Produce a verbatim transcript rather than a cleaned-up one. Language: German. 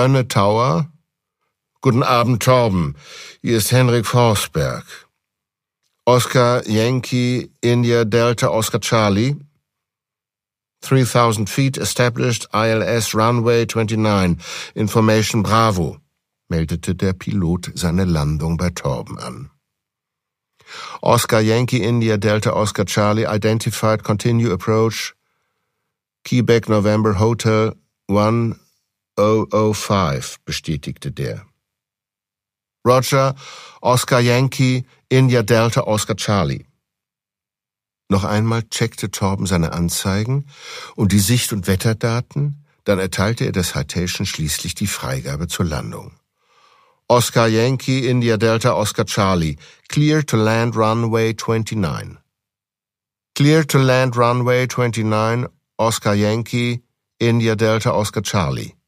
Rönne Tower. Guten Abend, Torben. Hier ist Henrik Forsberg. Oscar Yankee India Delta Oscar Charlie. three thousand feet established I L S Runway twenty-nine. Information Bravo, meldete der Pilot seine Landung bei Torben an. Oscar Yankee India Delta Oscar Charlie identified continue approach Quebec November Hotel one thousand five, bestätigte der. Roger, Oscar Yankee India Delta Oscar Charlie. Noch einmal checkte Torben seine Anzeigen und die Sicht- und Wetterdaten, dann erteilte er der Citation schließlich die Freigabe zur Landung. Oscar Yankee India Delta Oscar Charlie, clear to land runway twenty-nine. Clear to land runway twenty-nine, Oscar Yankee India Delta Oscar Charlie.